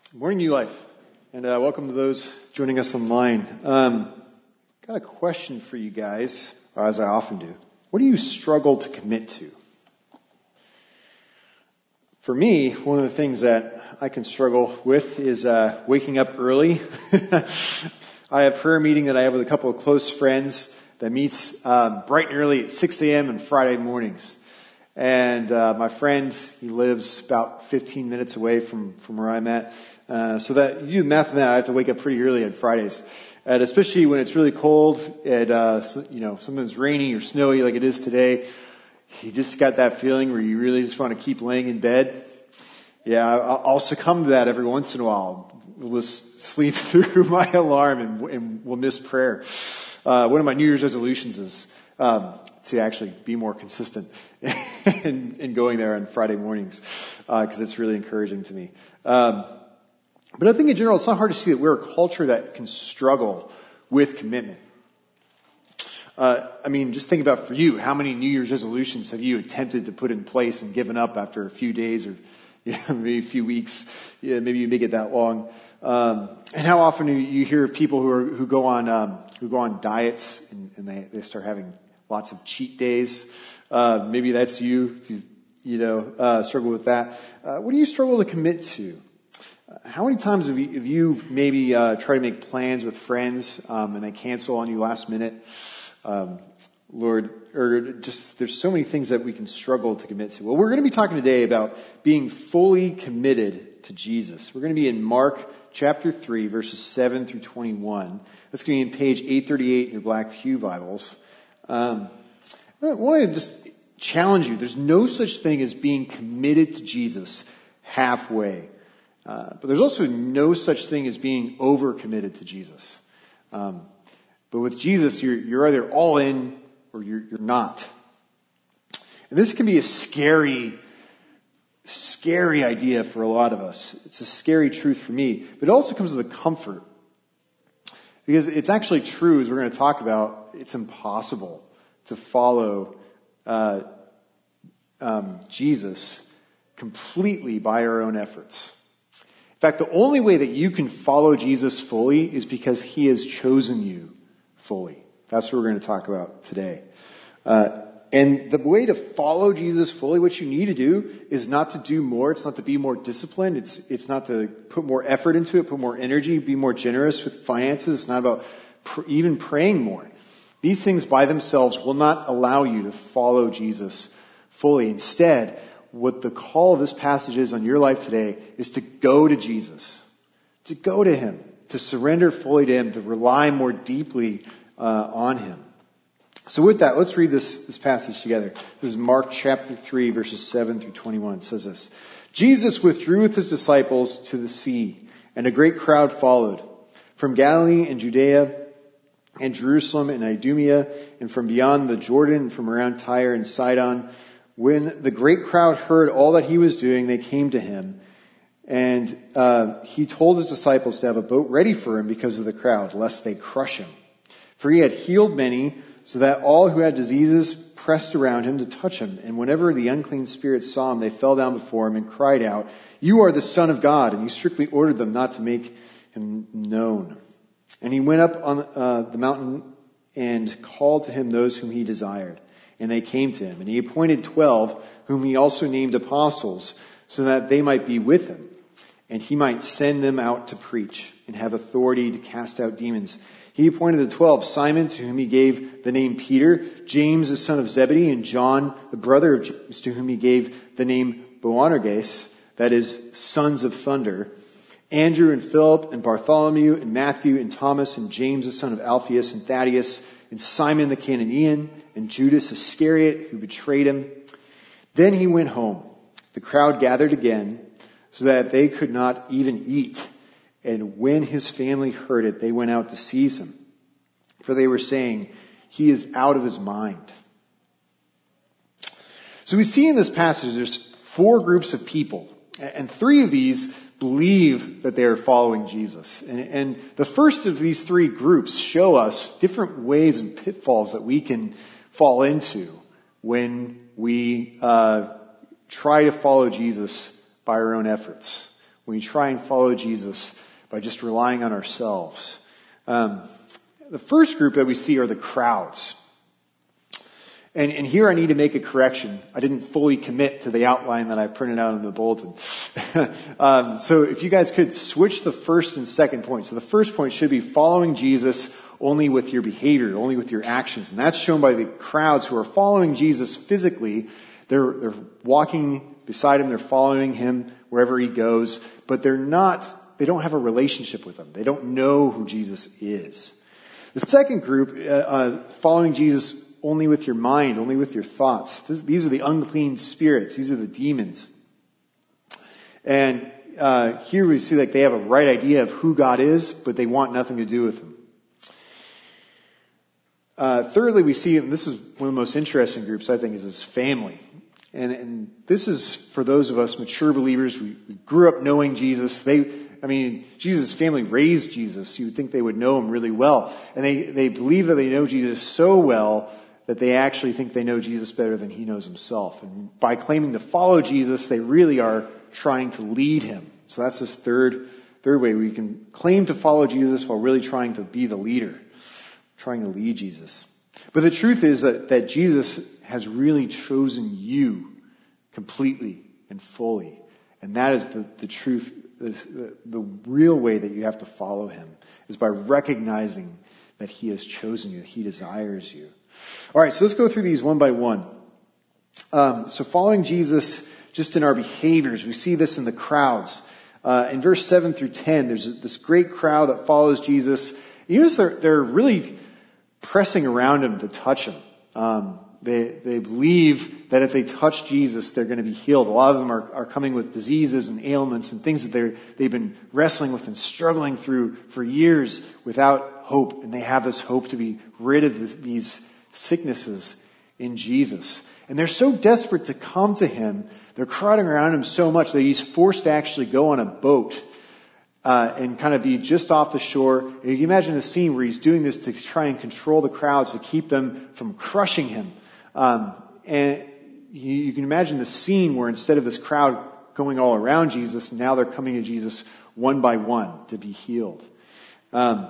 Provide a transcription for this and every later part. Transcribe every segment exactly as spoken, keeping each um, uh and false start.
Good morning, New Life, and uh, welcome to those joining us online. Um, got a question for you guys, as I often do. What do you struggle to commit to? For me, one of the things that I can struggle with is uh, waking up early. I have a prayer meeting that I have with a couple of close friends that meets um, bright and early at six a.m. on Friday mornings. And uh, my friend, he lives about fifteen minutes away from, from where I'm at. Uh, so that you do the math on that, I have to wake up pretty early on Fridays. And especially when it's really cold and, uh, so, you know, sometimes rainy or snowy like it is today, you just got that feeling where you really just want to keep laying in bed. Yeah, I'll, I'll succumb to that every once in a while. We'll just sleep through my alarm and, and we'll miss prayer. Uh, one of my New Year's resolutions is, um, to actually be more consistent in, in going there on Friday mornings, uh, cause it's really encouraging to me. Um, But I think in general, it's not hard to see that we're a culture that can struggle with commitment. Uh, I mean, just think about for you, how many New Year's resolutions have you attempted to put in place and given up after a few days or you know, maybe a few weeks? Yeah, maybe you make it that long. Um, and how often do you hear of people who are who go on um, who go on diets and, and they, they start having lots of cheat days? Uh, maybe that's you. If you you know uh, struggle with that, uh, what do you struggle to commit to? How many times have you, have you maybe uh, tried to make plans with friends um, and they cancel on you last minute? Um, Lord, or just there's so many things that we can struggle to commit to. Well, we're going to be talking today about being fully committed to Jesus. We're going to be in Mark chapter three, verses seven through twenty-one. That's going to be in page eight thirty-eight in your Black Pew Bibles. Um, I want to just challenge you. There's no such thing as being committed to Jesus halfway. Uh, but there's also no such thing as being overcommitted to Jesus. Um, but with Jesus, you're, you're either all in or you're, you're not. And this can be a scary, scary idea for a lot of us. It's a scary truth for me. But it also comes with a comfort. Because it's actually true, as we're going to talk about, it's impossible to follow uh, um, Jesus completely by our own efforts. In fact, the only way that you can follow Jesus fully is because he has chosen you fully. That's what we're going to talk about today. Uh, and the way to follow Jesus fully, what you need to do is not to do more. It's not to be more disciplined. It's, it's not to put more effort into it, put more energy, be more generous with finances. It's not about pr- even praying more. These things by themselves will not allow you to follow Jesus fully. Instead, what the call of this passage is on your life today is to go to Jesus, to go to him, to surrender fully to him, to rely more deeply uh, on him. So with that, let's read this, this passage together. This is Mark chapter three, verses seven through twenty-one. It says this: Jesus withdrew with his disciples to the sea, and a great crowd followed from Galilee and Judea and Jerusalem and Idumea, and from beyond the Jordan, and from around Tyre and Sidon. When the great crowd heard all that he was doing, they came to him, and uh, he told his disciples to have a boat ready for him because of the crowd, lest they crush him. For he had healed many, so that all who had diseases pressed around him to touch him. And whenever the unclean spirits saw him, they fell down before him and cried out, "You are the Son of God." And he strictly ordered them not to make him known. And he went up on uh, the mountain and called to him those whom he desired. And they came to him, and he appointed twelve, whom he also named apostles, so that they might be with him, and he might send them out to preach and have authority to cast out demons. He appointed the twelve: Simon, to whom he gave the name Peter; James, the son of Zebedee; and John, the brother of James, to whom he gave the name Boanerges, that is, sons of thunder; Andrew and Philip and Bartholomew and Matthew and Thomas and James, the son of Alphaeus, and Thaddeus and Simon the Cananean, and Judas Iscariot, who betrayed him. Then he went home. The crowd gathered again, so that they could not even eat. And when his family heard it, they went out to seize him. For they were saying, "He is out of his mind." So we see in this passage, there's four groups of people. And three of these believe that they are following Jesus. And, and the first of these three groups show us different ways and pitfalls that we can fall into when we uh, try to follow Jesus by our own efforts. when we try and follow Jesus by just relying on ourselves. Um, the first group that we see are the crowds. And, and here I need to make a correction. I didn't fully commit to the outline that I printed out in the bulletin. um, so if you guys could switch the first and second point. So the first point should be following Jesus only with your behavior, only with your actions. And that's shown by the crowds who are following Jesus physically. They're, they're walking beside him. They're following him wherever he goes. But they're not, they don't have a relationship with him. They don't know who Jesus is. The second group, uh, uh, following Jesus only with your mind, only with your thoughts. This, these are the unclean spirits. These are the demons. And uh, here we see like they have a right idea of who God is, but they want nothing to do with him. Uh, thirdly, we see, and this is one of the most interesting groups, I think, is his family. And, and this is for those of us mature believers. We, we grew up knowing Jesus. They, I mean, Jesus' family raised Jesus. You would think they would know him really well. And they, they believe that they know Jesus so well that they actually think they know Jesus better than he knows himself. And by claiming to follow Jesus, they really are trying to lead him. So that's this third, third way. We can claim to follow Jesus while really trying to be the leader, trying to lead Jesus. But the truth is that, that Jesus has really chosen you completely and fully. And that is the, the truth, the, the, the real way that you have to follow him is by recognizing that he has chosen you, that he desires you. All right, so let's go through these one by one. Um, so following Jesus just in our behaviors, we see this in the crowds. Uh, in verse seven through ten, there's this great crowd that follows Jesus. You notice they're, they're really pressing around him to touch him. Um, they, they believe that if they touch Jesus, they're going to be healed. A lot of them are, are coming with diseases and ailments and things that they're, they've been wrestling with and struggling through for years without hope. And they have this hope to be rid of these sicknesses in Jesus. And they're so desperate to come to him, they're crowding around him so much that he's forced to actually go on a boat uh, and kind of be just off the shore. And you can imagine a scene where he's doing this to try and control the crowds, to keep them from crushing him. Um, and you, you can imagine the scene where instead of this crowd going all around Jesus, now they're coming to Jesus one by one to be healed. Um,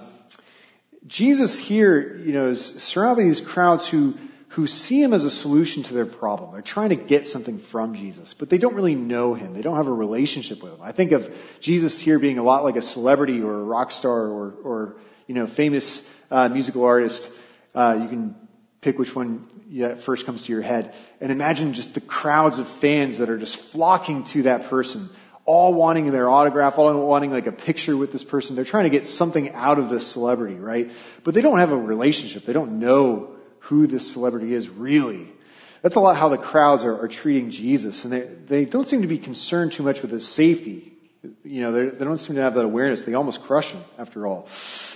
Jesus here, you know, is surrounded by these crowds who, who see him as a solution to their problem. They're trying to get something from Jesus, but they don't really know him. They don't have a relationship with him. I think of Jesus here being a lot like a celebrity or a rock star or, or you know, famous uh, musical artist. Uh, you can pick which one that first comes to your head. And imagine just the crowds of fans that are just flocking to that person, all wanting their autograph, all wanting like a picture with this person. They're trying to get something out of this celebrity, right? But they don't have a relationship. They don't know who this celebrity is really. That's a lot how the crowds are, are treating Jesus. And they, they don't seem to be concerned too much with his safety. You know, they don't seem to have that awareness. They almost crush him after all.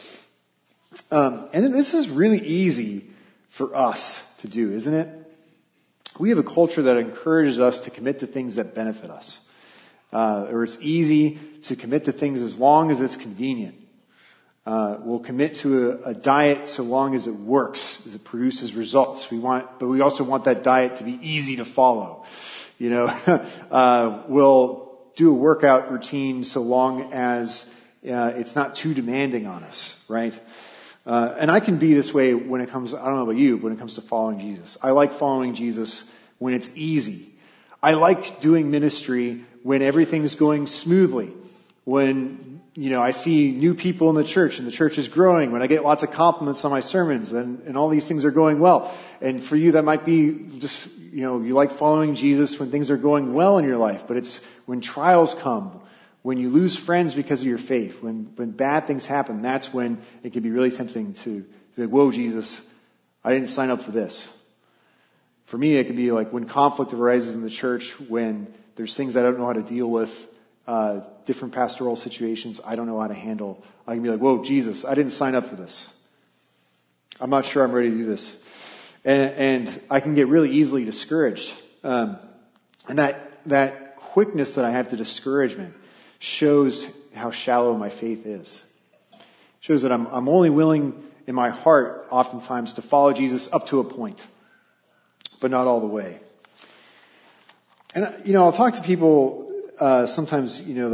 Um, and this is really easy for us to do, isn't it? We have a culture that encourages us to commit to things that benefit us. Uh, or it's easy to commit to things as long as it's convenient. Uh, we'll commit to a, a diet so long as it works, as it produces results. We want, but we also want that diet to be easy to follow. You know, uh, we'll do a workout routine so long as uh, it's not too demanding on us, right? Uh, and I can be this way when it comes, I don't know about you, but when it comes to following Jesus. I like following Jesus when it's easy. I like doing ministry when everything's going smoothly. When, you know, I see new people in the church and the church is growing. When I get lots of compliments on my sermons and, and all these things are going well. And for you, that might be just, you know, you like following Jesus when things are going well in your life. But it's when trials come, when you lose friends because of your faith, when, when bad things happen, that's when it can be really tempting to, to be like, whoa, Jesus, I didn't sign up for this. For me, it can be like when conflict arises in the church, when there's things I don't know how to deal with, uh, different pastoral situations I don't know how to handle. I can be like, whoa, Jesus, I didn't sign up for this. I'm not sure I'm ready to do this. And, and I can get really easily discouraged. Um, and that, that quickness that I have to discouragement shows how shallow my faith is. Shows that I'm, I'm only willing in my heart oftentimes to follow Jesus up to a point, but not all the way. And, you know, I'll talk to people, uh, sometimes, you know, they'll,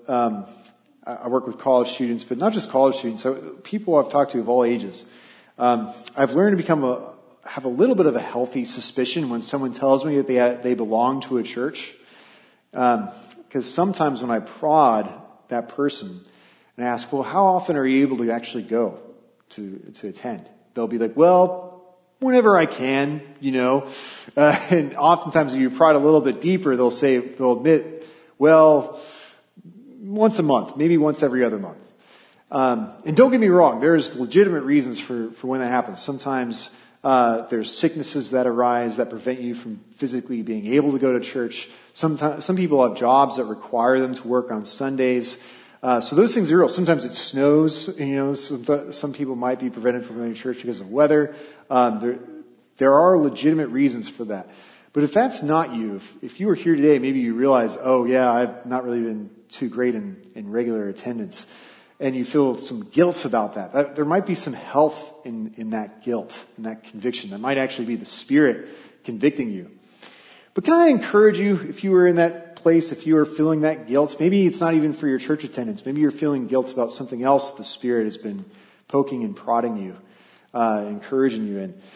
um, I work with college students, but not just college students, so people I've talked to of all ages. Um, I've learned to become a, have a little bit of a healthy suspicion when someone tells me that they, they belong to a church. Um, because sometimes when I prod that person and ask, well, how often are you able to actually go to, to attend? They'll be like, well, whenever I can, you know. Uh, and oftentimes if you prod a little bit deeper, they'll say, they'll admit, well, once a month, maybe once every other month. Um, and don't get me wrong, there's legitimate reasons for, for when that happens. Sometimes uh, there's sicknesses that arise that prevent you from physically being able to go to church. Sometimes, some people have jobs that require them to work on Sundays. Uh, so those things are real. Sometimes it snows, you know, some, some people might be prevented from going to church because of weather. Um, there, there are legitimate reasons for that. But if that's not you, if, if you were here today, maybe you realize, oh yeah, I've not really been too great in, in regular attendance, and you feel some guilt about that. that. There might be some health in, in that guilt, in that conviction. That might actually be the Spirit convicting you. But can I encourage you, if you were in that place, if you are feeling that guilt, maybe it's not even for your church attendance. Maybe you're feeling guilt about something else the Spirit has been poking and prodding you, uh, encouraging you in.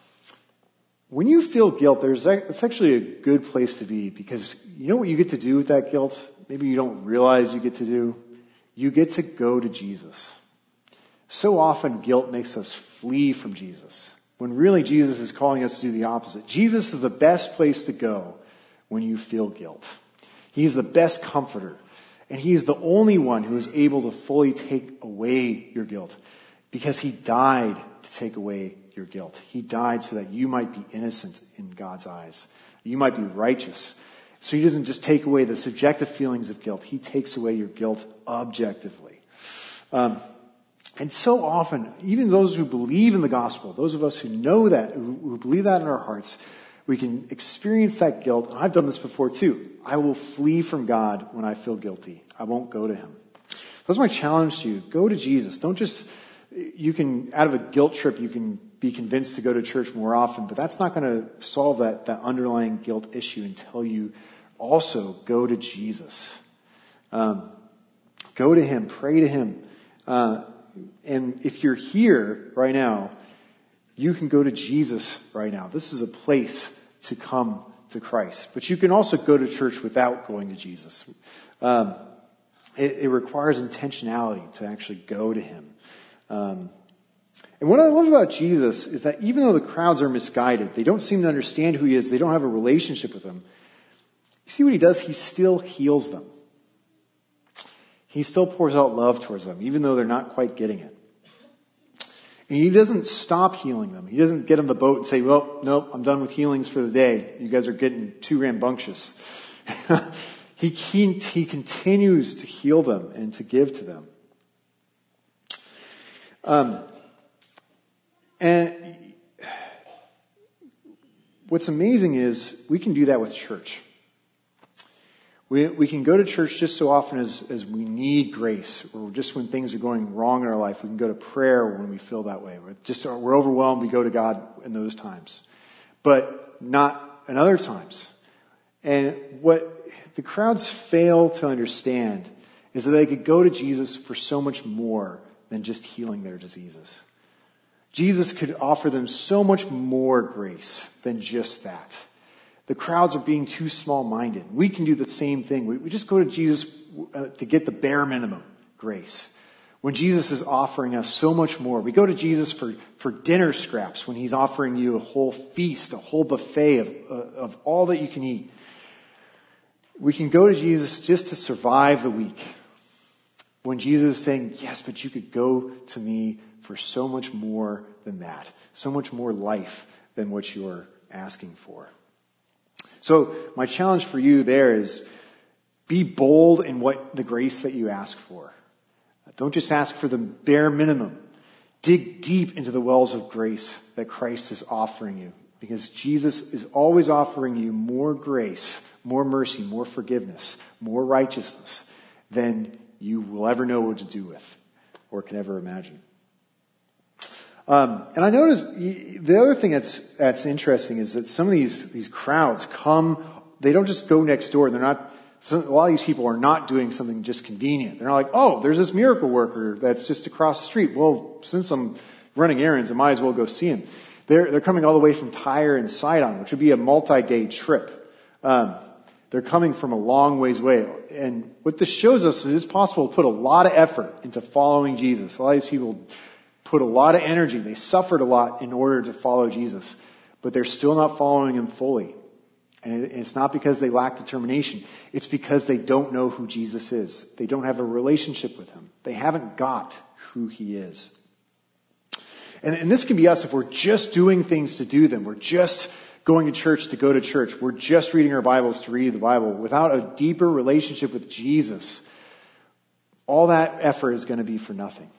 When you feel guilt, there's it's actually a good place to be, because you know what you get to do with that guilt? Maybe you don't realize you get to do. You get to go to Jesus. So often guilt makes us flee from Jesus, when really Jesus is calling us to do the opposite. Jesus is the best place to go when you feel guilt. He's the best comforter, and he is the only one who is able to fully take away your guilt, because he died to take away your guilt. He died so that you might be innocent in God's eyes. You might be righteous. So he doesn't just take away the subjective feelings of guilt. He takes away your guilt objectively. Um, and so often, even those who believe in the gospel, those of us who know that, who, who believe that in our hearts, we can experience that guilt. I've done this before too. I will flee from God when I feel guilty. I won't go to him. That's my challenge to you. Go to Jesus. Don't just, you can, out of a guilt trip, you can be convinced to go to church more often, but that's not going to solve that, that underlying guilt issue until you also go to Jesus. Um, go to him, pray to him. Uh, and if you're here right now, you can go to Jesus right now. This is a place to come to Christ. But you can also go to church without going to Jesus. Um, it, it requires intentionality to actually go to him. Um, And what I love about Jesus is that even though the crowds are misguided, they don't seem to understand who he is, they don't have a relationship with him, you see what he does? He still heals them. He still pours out love towards them, even though they're not quite getting it. And he doesn't stop healing them. He doesn't get on the boat and say, well, nope, I'm done with healings for the day. You guys are getting too rambunctious. he, he, he continues to heal them and to give to them. Um, And what's amazing is we can do that with church. We we can go to church just so often as, as we need grace, or just when things are going wrong in our life. We can go to prayer when we feel that way. We're just we're overwhelmed. We go to God in those times, but not in other times. And what the crowds fail to understand is that they could go to Jesus for so much more than just healing their diseases. Jesus could offer them so much more grace than just that. The crowds are being too small-minded. We can do the same thing. We, we just go to Jesus uh, to get the bare minimum grace, when Jesus is offering us so much more. We go to Jesus for, for dinner scraps when he's offering you a whole feast, a whole buffet of, uh, of all that you can eat. We can go to Jesus just to survive the week, when Jesus is saying, yes, but you could go to me for so much more than that. So much more life than what you're asking for. So my challenge for you there is, be bold in what the grace that you ask for. Don't just ask for the bare minimum. Dig deep into the wells of grace that Christ is offering you, because Jesus is always offering you more grace, more mercy, more forgiveness, more righteousness than you will ever know what to do with or can ever imagine. Um, and I noticed the other thing that's that's interesting is that some of these these crowds come. They don't just go next door. They're not So a lot of these people are not doing something just convenient. They're not like, oh, there's this miracle worker that's just across the street. Well, since I'm running errands, I might as well go see him. They're, they're coming all the way from Tyre and Sidon, which would be a multi-day trip. Um, they're coming from a long ways away. And what this shows us is it's possible to put a lot of effort into following Jesus. A lot of these people put a lot of energy. They suffered a lot in order to follow Jesus, but they're still not following him fully. And it's not because they lack determination. It's because they don't know who Jesus is. They don't have a relationship with him. They haven't got who he is. And, and this can be us if we're just doing things to do them. We're just going to church to go to church. We're just reading our Bibles to read the Bible. Without a deeper relationship with Jesus, all that effort is going to be for nothing.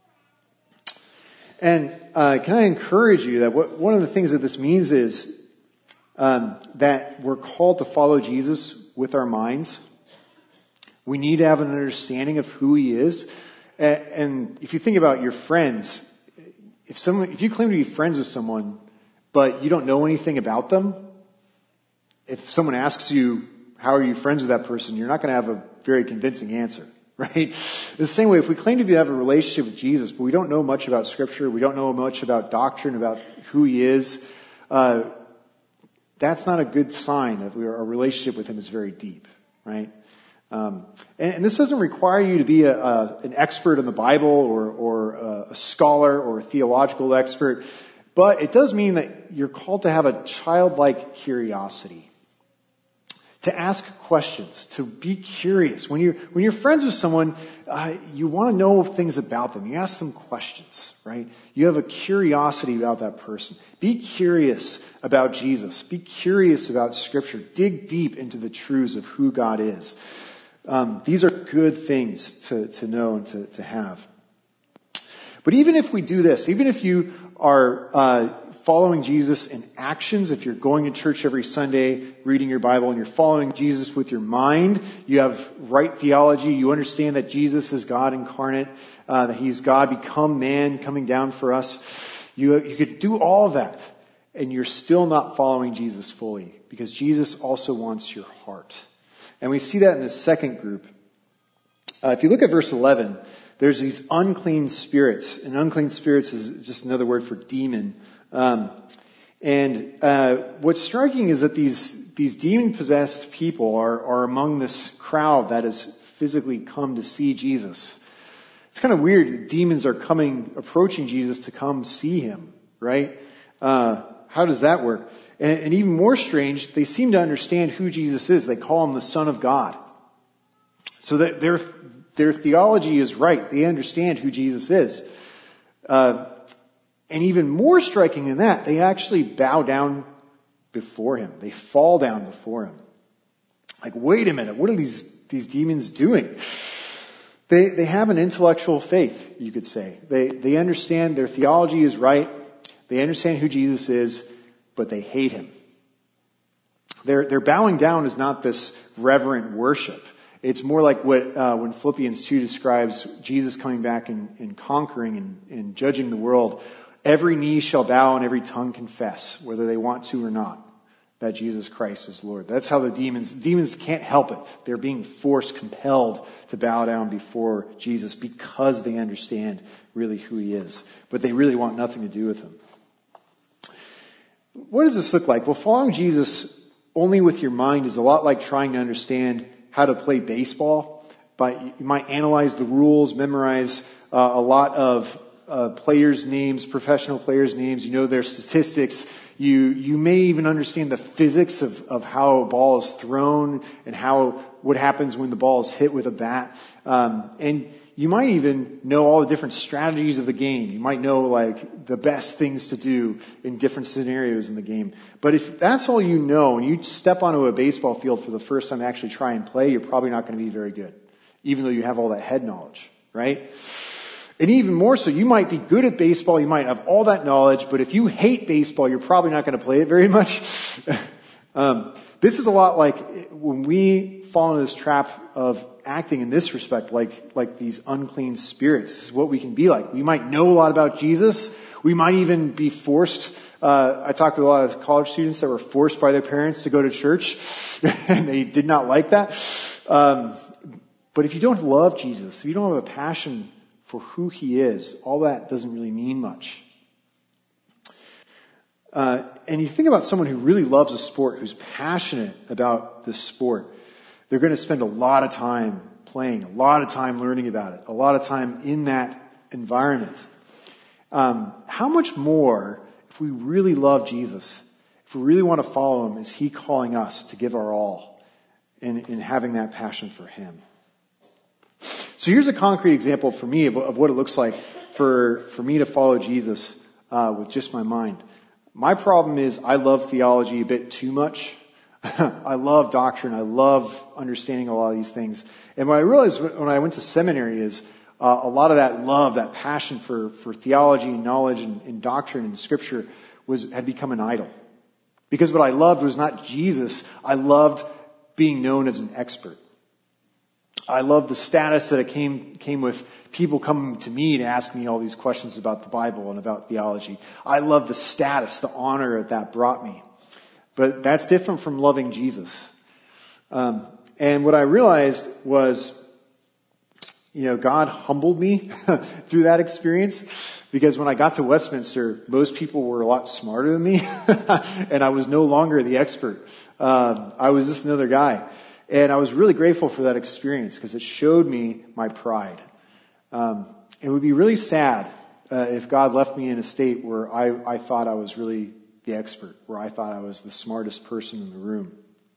And uh, can I encourage you that what, one of the things that this means is Um, that we're called to follow Jesus with our minds. We need to have an understanding of who he is. And, and if you think about your friends, if someone, if you claim to be friends with someone, but you don't know anything about them, if someone asks you, how are you friends with that person, you're not going to have a very convincing answer, right? The same way, if we claim to be, have a relationship with Jesus, but we don't know much about Scripture, we don't know much about doctrine, about who he is, uh, that's not a good sign that we are, our relationship with him is very deep, right? Um, and, and this doesn't require you to be a, a, an expert in the Bible or, or a, a scholar or a theological expert, but it does mean that you're called to have a childlike curiosity, to ask questions, to be curious. When you're when you're friends with someone, uh, you want to know things about them. You ask them questions, right? You have a curiosity about that person. Be curious about Jesus. Be curious about Scripture. Dig deep into the truths of who God is. Um, these are good things to, to know and to, to have. But even if we do this, even if you are uh, following Jesus in actions, if you're going to church every Sunday, reading your Bible, and you're following Jesus with your mind, you have right theology, you understand that Jesus is God incarnate, uh, that he's God become man coming down for us, you, you could do all of that, and you're still not following Jesus fully, because Jesus also wants your heart. And we see that in the second group. Uh, if you look at verse eleven, there's these unclean spirits, and unclean spirits is just another word for demon. Um, and uh, what's striking is that these these demon-possessed people are, are among this crowd that has physically come to see Jesus. It's kind of weird. Demons are coming, approaching Jesus to come see him, right? Uh, how does that work? And, and even more strange, they seem to understand who Jesus is. They call him the Son of God. So that their their theology is right. They understand who Jesus is. Uh, And even more striking than that, they actually bow down before him. They fall down before him. Like, wait a minute, what are these, these demons doing? They, they have an intellectual faith, you could say. They, they understand their theology is right. They understand who Jesus is, but they hate him. Their, their bowing down is not this reverent worship. It's more like what, uh, when Philippians two describes Jesus coming back and, and conquering and, and judging the world. Every knee shall bow and every tongue confess, whether they want to or not, that Jesus Christ is Lord. That's how the demons, demons can't help it. They're being forced, compelled to bow down before Jesus because they understand really who he is. But they really want nothing to do with him. What does this look like? Well, following Jesus only with your mind is a lot like trying to understand how to play baseball. But you might analyze the rules, memorize uh, a lot of Uh, players' names, professional players' names, you know their statistics. You you may even understand the physics of, of how a ball is thrown and how what happens when the ball is hit with a bat. Um, and you might even know all the different strategies of the game. You might know like the best things to do in different scenarios in the game. But if that's all you know and you step onto a baseball field for the first time to actually try and play, you're probably not going to be very good, even though you have all that head knowledge, right? And even more so, you might be good at baseball, you might have all that knowledge, but if you hate baseball, you're probably not going to play it very much. um, this is a lot like when we fall into this trap of acting in this respect, like like these unclean spirits. This is what we can be like. We might know a lot about Jesus. We might even be forced. Uh, I talked with a lot of college students that were forced by their parents to go to church, and they did not like that. Um, but if you don't love Jesus, if you don't have a passion for who he is, all that doesn't really mean much. Uh, and you think about someone who really loves a sport, who's passionate about this sport, they're going to spend a lot of time playing, a lot of time learning about it, a lot of time in that environment. Um, how much more, if we really love Jesus, if we really want to follow him, is he calling us to give our all in, in having that passion for him? So here's a concrete example for me of, of what it looks like for, for me to follow Jesus uh, with just my mind. My problem is I love theology a bit too much. I love doctrine. I love understanding a lot of these things. And what I realized when I went to seminary is uh, a lot of that love, that passion for, for theology and knowledge and, and doctrine and scripture was had become an idol. Because what I loved was not Jesus. I loved being known as an expert. I loved the status that it came came with people coming to me to ask me all these questions about the Bible and about theology. I loved the status, the honor that that brought me. But that's different from loving Jesus. Um, and what I realized was, you know, God humbled me through that experience, because when I got to Westminster, most people were a lot smarter than me, and I was no longer the expert. Um, I was just another guy. And I was really grateful for that experience because it showed me my pride. Um, it would be really sad uh, if God left me in a state where I, I thought I was really the expert, where I thought I was the smartest person in the room.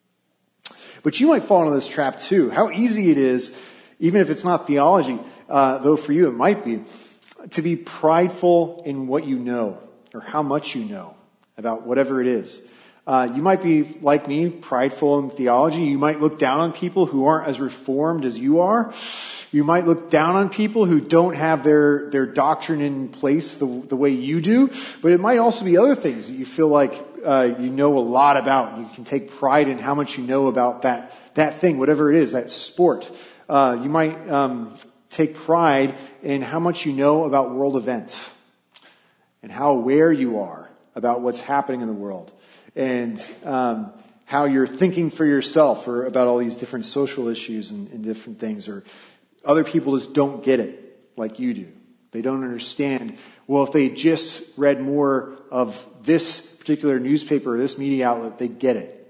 But you might fall into this trap too. How easy it is, even if it's not theology, uh, though for you it might be, to be prideful in what you know or how much you know about whatever it is. Uh, you might be, like me, prideful in theology. You might look down on people who aren't as reformed as you are. You might look down on people who don't have their, their doctrine in place the, the way you do. But it might also be other things that you feel like uh, you know a lot about. You can take pride in how much you know about that, that thing, whatever it is, that sport. Uh, you might um, take pride in how much you know about world events and how aware you are about what's happening in the world. And um, how you're thinking for yourself or about all these different social issues and, and different things. Or other people just don't get it like you do. They don't understand. Well, if they just read more of this particular newspaper or this media outlet, they get it.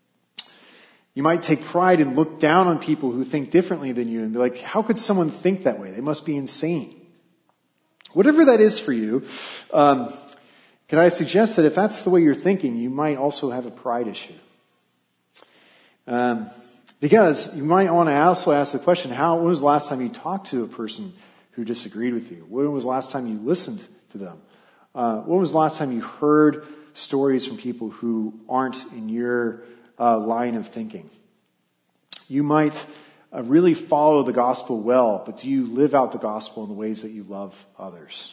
You might take pride and look down on people who think differently than you and be like, how could someone think that way? They must be insane. Whatever that is for you, um, can I suggest that if that's the way you're thinking, you might also have a pride issue? Um, because you might want to also ask the question, how, when was the last time you talked to a person who disagreed with you? When was the last time you listened to them? Uh, when was the last time you heard stories from people who aren't in your uh, line of thinking? You might uh, really follow the gospel well, but do you live out the gospel in the ways that you love others?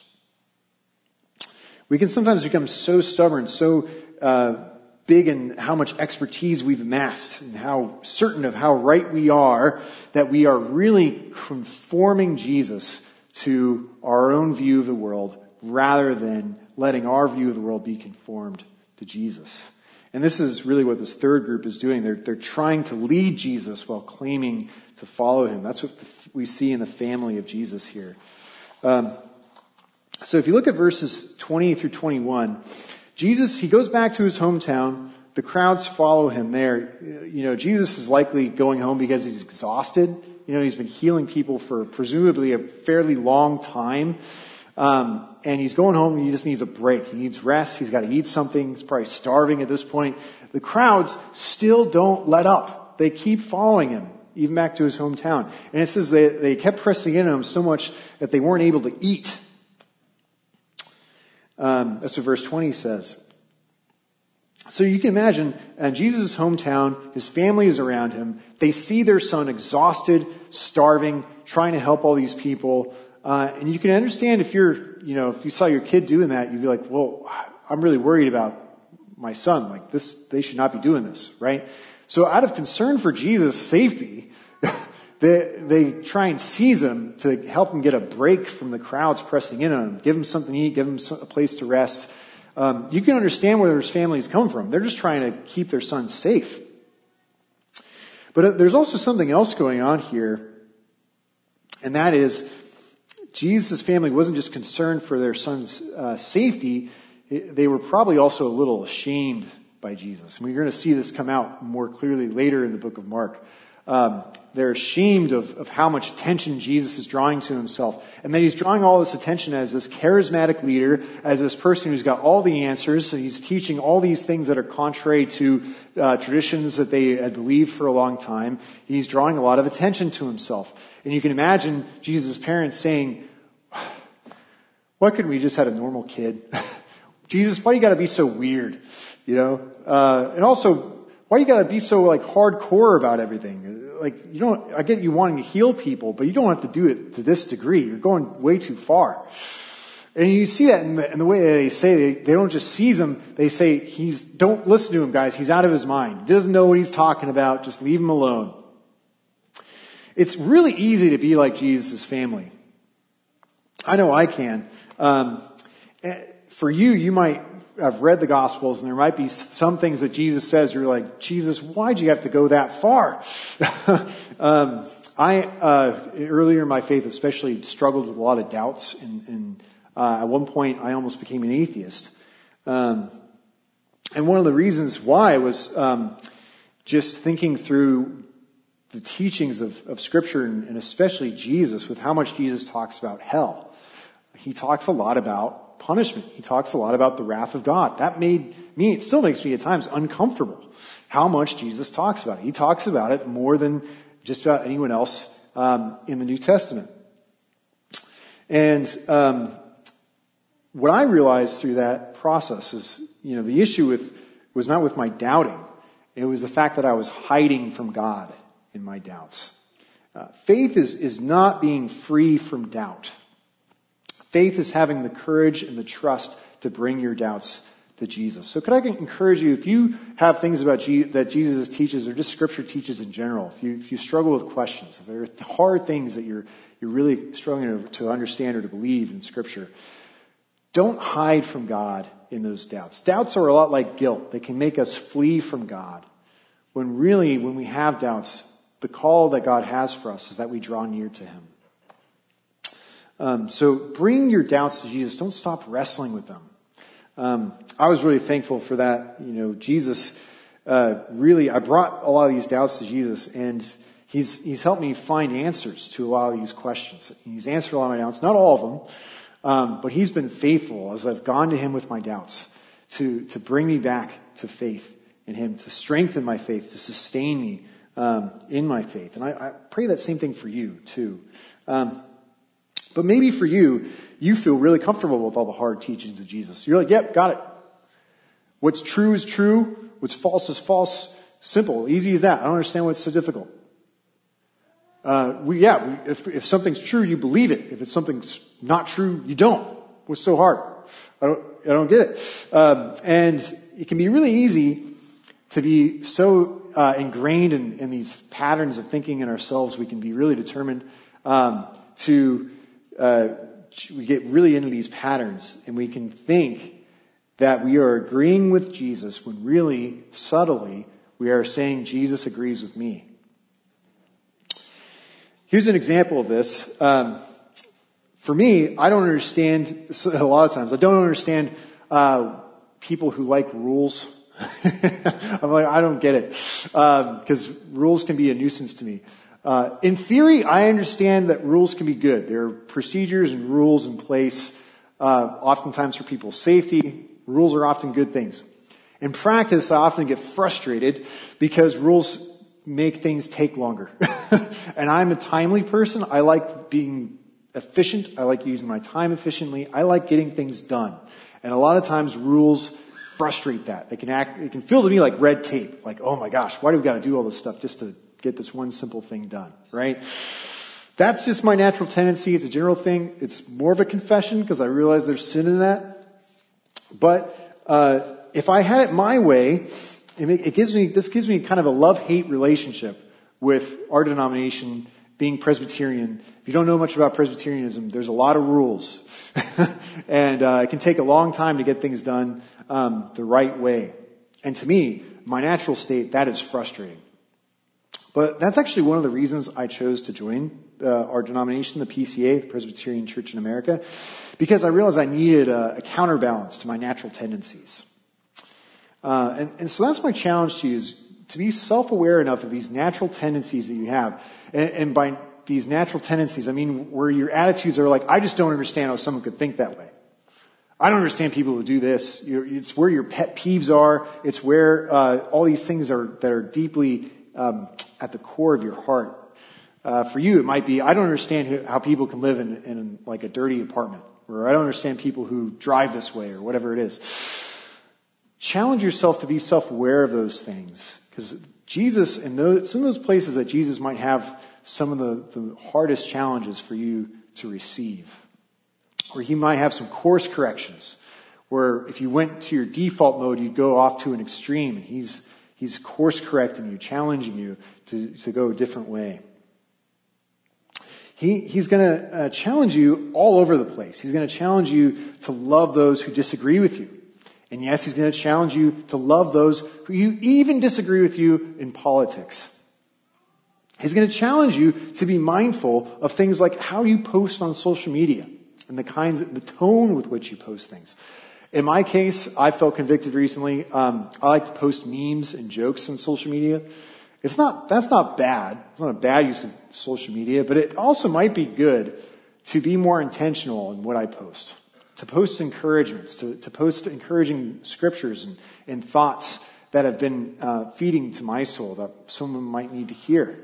We can sometimes become so stubborn, so uh, big in how much expertise we've amassed and how certain of how right we are that we are really conforming Jesus to our own view of the world rather than letting our view of the world be conformed to Jesus. And this is really what this third group is doing. They're, they're trying to lead Jesus while claiming to follow him. That's what we see in the family of Jesus here. Um, So if you look at verses twenty through twenty-one, Jesus, he goes back to his hometown. The crowds follow him there. You know, Jesus is likely going home because he's exhausted. You know, he's been healing people for presumably a fairly long time. Um, and he's going home and he just needs a break. He needs rest. He's got to eat something. He's probably starving at this point. The crowds still don't let up. They keep following him, even back to his hometown. And it says they, they kept pressing in on him so much that they weren't able to eat. Um, that's what verse twenty says. So you can imagine, in Jesus' hometown, his family is around him. They see their son exhausted, starving, trying to help all these people. Uh, and you can understand if you're, you know, if you saw your kid doing that, you'd be like, well, I'm really worried about my son. Like this, they should not be doing this, right? So out of concern for Jesus' safety, They, they try and seize him to help him get a break from the crowds pressing in on him. Give him something to eat, give him a place to rest. Um, you can understand where his families come from. They're just trying to keep their son safe. But there's also something else going on here, and that is Jesus' family wasn't just concerned for their son's uh, safety. They were probably also a little ashamed by Jesus. And we're going to see this come out more clearly later in the book of Mark. Um, they're ashamed of, of how much attention Jesus is drawing to himself. And that he's drawing all this attention as this charismatic leader, as this person who's got all the answers, and he's teaching all these things that are contrary to uh, traditions that they had believed for a long time. He's drawing a lot of attention to himself. And you can imagine Jesus' parents saying, why couldn't we just had a normal kid? Jesus, why do you gotta be so weird? You know? Uh, and also, why do you gotta be so like hardcore about everything? Like, you don't, I get you wanting to heal people, but you don't have to do it to this degree. You're going way too far. And you see that in the, in the way they say, they, they don't just seize him, they say, he's, don't listen to him, guys. He's out of his mind. He doesn't know what he's talking about. Just leave him alone. It's really easy to be like Jesus' family. I know I can. Um, for you, you might have read the Gospels, and there might be some things that Jesus says you're like, Jesus, why'd you have to go that far? um, I uh, earlier in my faith, especially, struggled with a lot of doubts, and, and uh, at one point, I almost became an atheist. Um, and one of the reasons why was um, just thinking through the teachings of, of Scripture, and, and especially Jesus, with how much Jesus talks about hell. He talks a lot about punishment. He talks a lot about the wrath of God. That made me, it still makes me at times uncomfortable how much Jesus talks about it. He talks about it more than just about anyone else um, in the New Testament. And um, what I realized through that process is, you know, the issue with was not with my doubting. It was the fact that I was hiding from God in my doubts. Uh, faith is, is not being free from doubt. Faith is having the courage and the trust to bring your doubts to Jesus. So could I encourage you, if you have things about Je- that Jesus teaches, or just Scripture teaches in general, if you, if you struggle with questions, if there are hard things that you're, you're really struggling to, to understand or to believe in Scripture, don't hide from God in those doubts. Doubts are a lot like guilt. They can make us flee from God. When really, when we have doubts, the call that God has for us is that we draw near to Him. Um, so bring your doubts to Jesus. Don't stop wrestling with them. Um, I was really thankful for that. You know, Jesus, uh, really, I brought a lot of these doubts to Jesus, and He's, He's helped me find answers to a lot of these questions. He's answered a lot of my doubts, not all of them, um, but He's been faithful as I've gone to Him with my doubts to, to bring me back to faith in Him, to strengthen my faith, to sustain me, um, in my faith. And I, I pray that same thing for you too. Um, But maybe for you, you feel really comfortable with all the hard teachings of Jesus. You're like, yep, got it. What's true is true. What's false is false. Simple, easy as that. I don't understand why it's so difficult. Uh, we, yeah, we, if, if something's true, you believe it. If it's something's not true, you don't. What's so hard? I don't, I don't get it. Um, and it can be really easy to be so uh, ingrained in, in these patterns of thinking in ourselves. We can be really determined um, to Uh, we get really into these patterns, and we can think that we are agreeing with Jesus when really, subtly, we are saying Jesus agrees with me. Here's an example of this. Um, for me, I don't understand, a lot of times, I don't understand uh, people who like rules. I'm like, I don't get it, because um, rules can be a nuisance to me. Uh, in theory, I understand that rules can be good. There are procedures and rules in place, uh, oftentimes for people's safety. Rules are often good things. In practice, I often get frustrated because rules make things take longer. And I'm a timely person. I like being efficient. I like using my time efficiently. I like getting things done. And a lot of times rules frustrate that. They can act, it can feel to me like red tape. Like, oh my gosh, why do we got to do all this stuff just to get this one simple thing done, right? That's just my natural tendency. It's a general thing. It's more of a confession because I realize there's sin in that. But uh if I had it my way, it gives me this gives me kind of a love-hate relationship with our denomination, being Presbyterian. If you don't know much about Presbyterianism, there's a lot of rules, and uh, it can take a long time to get things done um, the right way. And to me, my natural state, that is frustrating. But that's actually one of the reasons I chose to join uh, our denomination, the P C A, the Presbyterian Church in America, because I realized I needed a, a counterbalance to my natural tendencies. Uh, and, and so that's my challenge to you, is to be self-aware enough of these natural tendencies that you have. And, and by these natural tendencies, I mean where your attitudes are like, I just don't understand how someone could think that way. I don't understand people who do this. You're, it's where your pet peeves are. It's where uh, all these things are that are deeply um, at the core of your heart. Uh, for you, it might be, I don't understand who, how people can live in, in like a dirty apartment, or I don't understand people who drive this way, or whatever it is. Challenge yourself to be self-aware of those things, because Jesus, in those, some of those places that Jesus might have some of the, the hardest challenges for you to receive, or he might have some course corrections, where if you went to your default mode, you'd go off to an extreme, and he's he's course correcting you, challenging you to, to go a different way. He, he's going to uh, challenge you all over the place. He's going to challenge you to love those who disagree with you. And yes, he's going to challenge you to love those who you even disagree with you in politics. He's going to challenge you to be mindful of things like how you post on social media and the kinds, of, the tone with which you post things. In my case, I felt convicted recently. Um, I like to post memes and jokes on social media. It's not, that's not bad. It's not a bad use of social media, but it also might be good to be more intentional in what I post. To post encouragements, to, to post encouraging scriptures and, and thoughts that have been uh, feeding to my soul that someone might need to hear.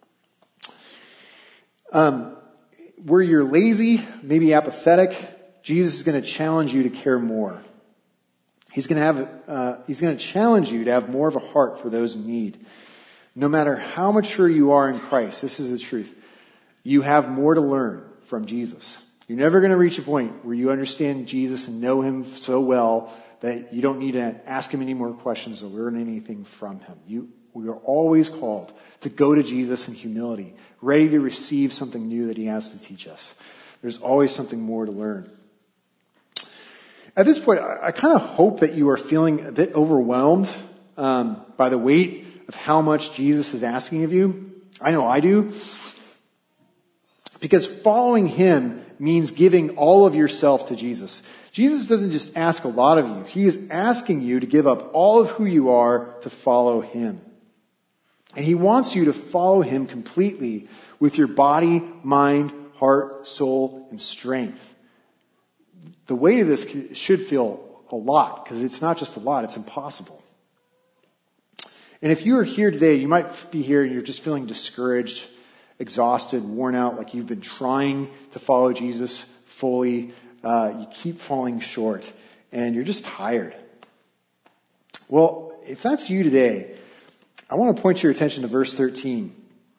Um, where you're lazy, maybe apathetic, Jesus is going to challenge you to care more. He's going to have, uh, he's going to challenge you to have more of a heart for those in need. No matter how mature you are in Christ, this is the truth, you have more to learn from Jesus. You're never going to reach a point where you understand Jesus and know him so well that you don't need to ask him any more questions or learn anything from him. You, we are always called to go to Jesus in humility, ready to receive something new that he has to teach us. There's always something more to learn. At this point, I, I kind of hope that you are feeling a bit overwhelmed um, by the weight of how much Jesus is asking of you. I know I do. Because following him means giving all of yourself to Jesus. Jesus doesn't just ask a lot of you. He is asking you to give up all of who you are to follow him. And he wants you to follow him completely with your body, mind, heart, soul, and strength. The weight of this should feel a lot, because it's not just a lot, it's impossible. And if you are here today, you might be here and you're just feeling discouraged, exhausted, worn out, like you've been trying to follow Jesus fully. Uh, you keep falling short, and you're just tired. Well, if that's you today, I want to point your attention to verse thirteen.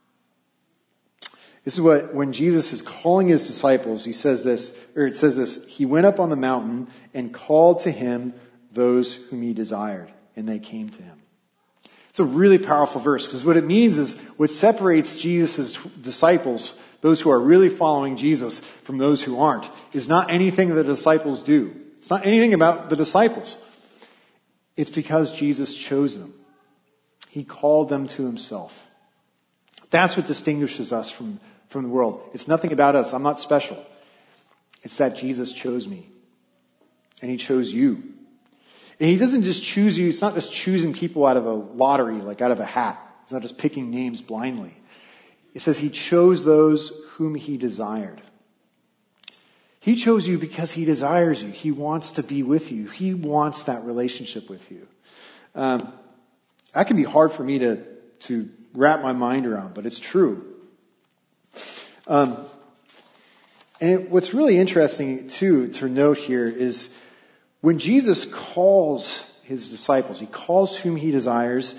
This is what, when Jesus is calling his disciples, he says this, or it says this, he went up on the mountain and called to him those whom he desired, and they came to him. It's a really powerful verse, because what it means is what separates Jesus' disciples, those who are really following Jesus, from those who aren't, is not anything the disciples do. It's not anything about the disciples. It's because Jesus chose them. He called them to himself. That's what distinguishes us from, from the world. It's nothing about us. I'm not special. It's that Jesus chose me. And he chose you. And he doesn't just choose you. It's not just choosing people out of a lottery, like out of a hat. It's not just picking names blindly. It says he chose those whom he desired. He chose you because he desires you. He wants to be with you. He wants that relationship with you. Um, that can be hard for me to, to wrap my mind around, but it's true. Um, and it, what's really interesting, too, to note here is when Jesus calls his disciples, he calls whom he desires,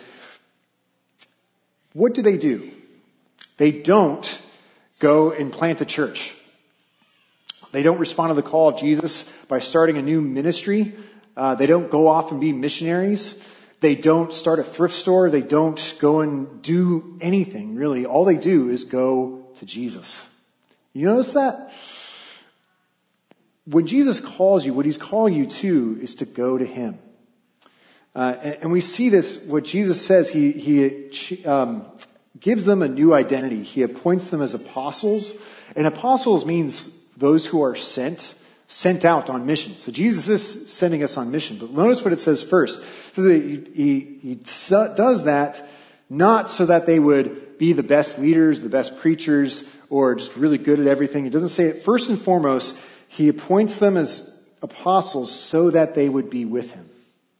what do they do? They don't go and plant a church. They don't respond to the call of Jesus by starting a new ministry. Uh, they don't go off and be missionaries. They don't start a thrift store. They don't go and do anything, really. All they do is go to Jesus. You notice that? When Jesus calls you, what he's calling you to is to go to him. Uh, and, and we see this, what Jesus says, he, he um, gives them a new identity. He appoints them as apostles. And apostles means those who are sent, sent out on mission. So Jesus is sending us on mission. But notice what it says first. It says that he, he, he does that not so that they would be the best leaders, the best preachers, or just really good at everything. It doesn't say it. First and foremost, he appoints them as apostles so that they would be with him.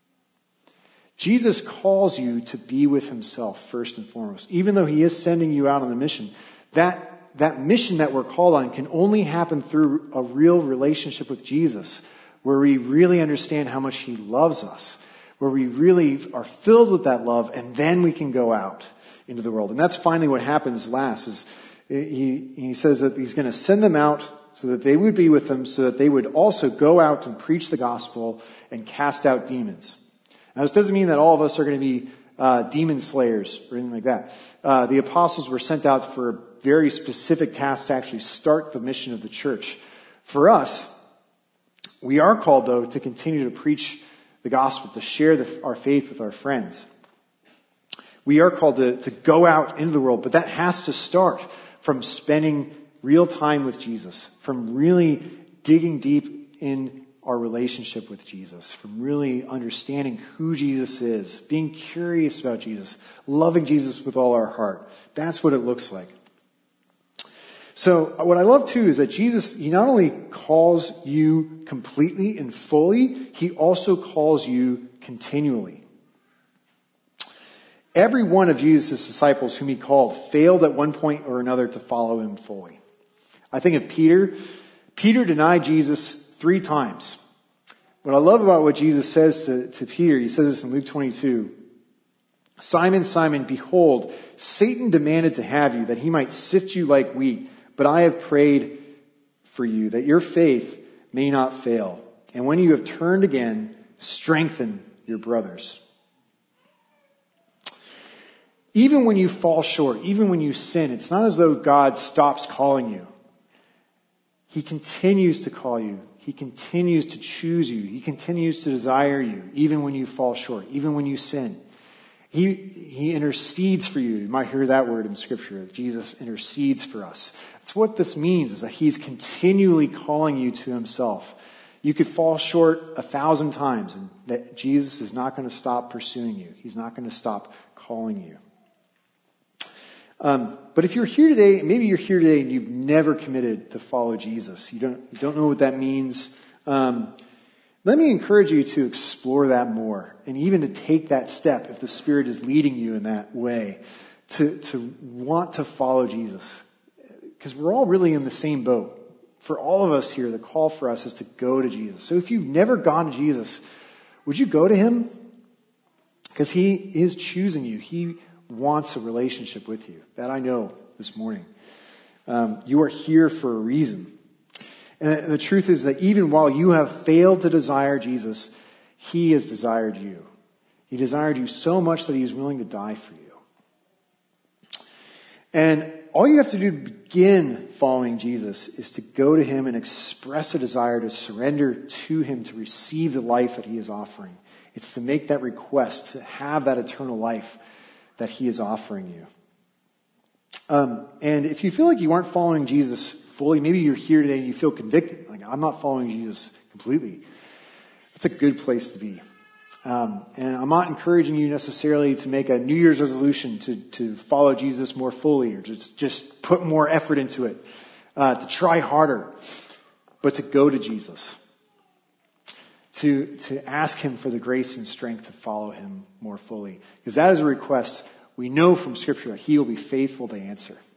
Jesus calls you to be with himself first and foremost. Even though he is sending you out on a mission, that, that mission that we're called on can only happen through a real relationship with Jesus, where we really understand how much he loves us, where we really are filled with that love, and then we can go out into the world. And that's finally what happens last, is he, he says that he's going to send them out so that they would be with him, so that they would also go out and preach the gospel and cast out demons. Now, this doesn't mean that all of us are going to be uh, demon slayers or anything like that. Uh, the apostles were sent out for a very specific task to actually start the mission of the church. For us, we are called, though, to continue to preach the gospel, to share the, our faith with our friends. We are called to, to go out into the world, but that has to start from spending real time with Jesus, from really digging deep in our relationship with Jesus, from really understanding who Jesus is, being curious about Jesus, loving Jesus with all our heart. That's what it looks like. So what I love too is that Jesus, he not only calls you completely and fully, he also calls you continually. Every one of Jesus' disciples whom he called failed at one point or another to follow him fully. I think of Peter. Peter denied Jesus three times. What I love about what Jesus says to, to Peter, he says this in Luke twenty-two. Simon, Simon, behold, Satan demanded to have you, that he might sift you like wheat. But I have prayed for you, that your faith may not fail. And when you have turned again, strengthen your brothers. Even when you fall short, even when you sin, it's not as though God stops calling you. He continues to call you. He continues to choose you. He continues to desire you, even when you fall short, even when you sin. He, he intercedes for you. You might hear that word in Scripture, that Jesus intercedes for us. That's what this means, is that he's continually calling you to himself. You could fall short a thousand times, and that Jesus is not going to stop pursuing you. He's not going to stop calling you. Um, but if you're here today, maybe you're here today and you've never committed to follow Jesus. You don't, you don't know what that means. Um, let me encourage you to explore that more, and even to take that step if the Spirit is leading you in that way, to, to want to follow Jesus. Because we're all really in the same boat. For all of us here, the call for us is to go to Jesus. So if you've never gone to Jesus, would you go to him? Because he is choosing you. He wants a relationship with you. That I know this morning. Um, you are here for a reason. And the truth is that even while you have failed to desire Jesus, he has desired you. He desired you so much that he is willing to die for you. And all you have to do to begin following Jesus is to go to him and express a desire to surrender to him, to receive the life that he is offering. It's to make that request, to have that eternal life that he is offering you. Um, and if you feel like you aren't following Jesus fully, maybe you're here today and you feel convicted, like, I'm not following Jesus completely. It's a good place to be. Um, and I'm not encouraging you necessarily to make a New Year's resolution to, to follow Jesus more fully, or just, just put more effort into it, uh, to try harder, but to go to Jesus. To, to ask him for the grace and strength to follow him more fully. Because that is a request we know from Scripture that he will be faithful to answer.